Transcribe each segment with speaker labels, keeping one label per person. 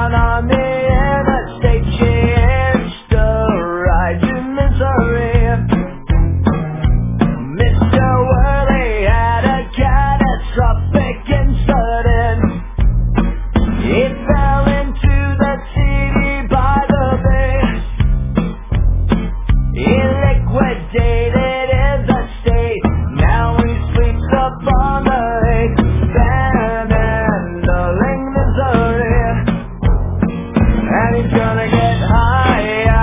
Speaker 1: down on the interstate, she hitched a ride to misery. Mr. Worley had a catastrophic incident. He fell into the sea by the bay. He liquidated his estate. Now he sleeps upon the lake, handling misery. And he's gonna get high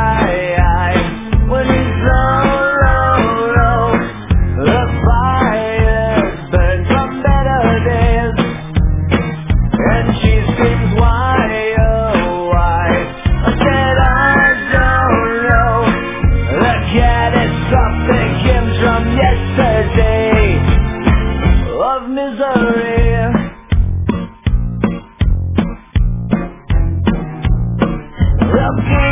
Speaker 1: when he's low. The fires burn from better days, and she screams, why, oh why? I said I don't know. The catastrophic hymns from yesterday of misery. The